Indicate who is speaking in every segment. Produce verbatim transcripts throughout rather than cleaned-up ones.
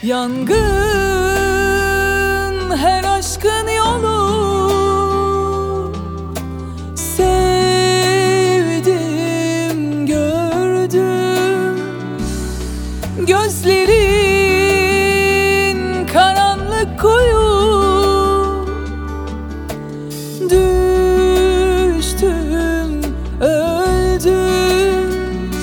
Speaker 1: Yangın her aşkın yolu, sevdim gördüm. Gözlerin karanlık kuyu, düştüm öldüm.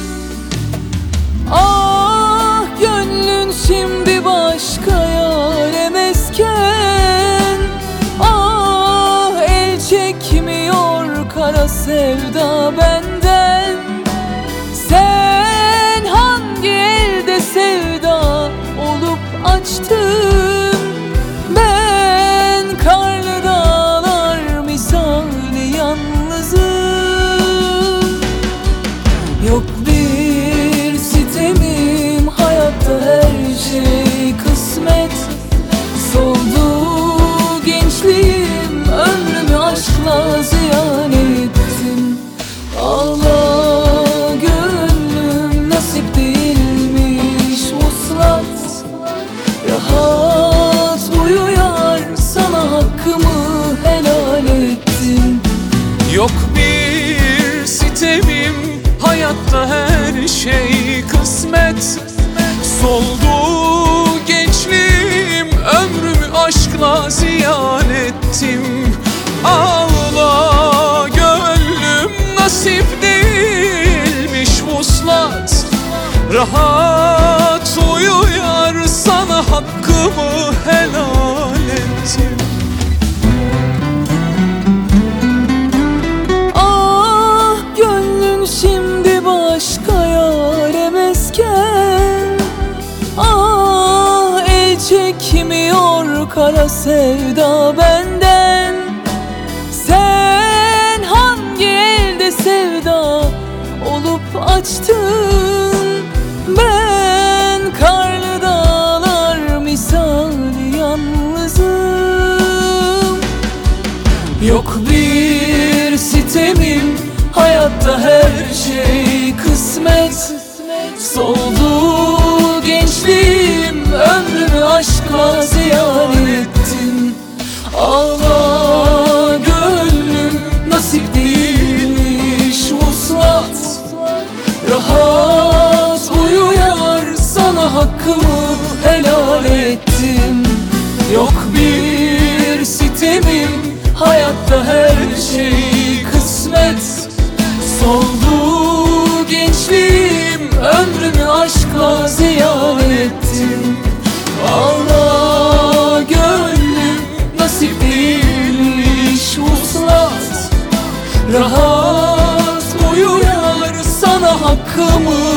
Speaker 1: Ah gönlün şimdi başka yâre mesken, ah el çekmiyor kara sevda benden. Sen hangi elde sevda olup açtın, ben karlı dağlar misali yalnızım. Yok bir sitemim, hayatta her şey kısmet. Soldu gençliğim, ömrümü aşkla ziyan ettim. Ağla gönlüm, nasip değilmiş vuslat. Rahat uyu yar, sana hakkımı helal ettim.
Speaker 2: Yok bir sitemim, hayatta her şey kısmet. Soldu gençliğim, ömrümü aşkla ziyan ettim. Ağla gönlüm, nasip değilmiş vuslat. Rahat uyu yar, sana hakkımı helal ettim.
Speaker 1: Ah gönlün şimdi başka yâre mesken, ah el çekmiyor kara sevda benden. Sen hangi elde sevda olup açtın, ben karlı dağlar misali yalnızım. Yok bir sitemim, hayatta her şey kısmet. Soldu gençliğim, ömrümü aşkla ziyan ettim. Ağla gönlüm, nasip değilmiş vuslat. Rahat uyu yar, sana hakkımı helal ettim. Yok bir sitemim, hayatta her şey kısmet. Soldu gençliğim, ömrümü aşkla ziyan ettim. Ağla gönlüm, nasip değilmiş vuslat. Rahat uyu yar, sana hakkımı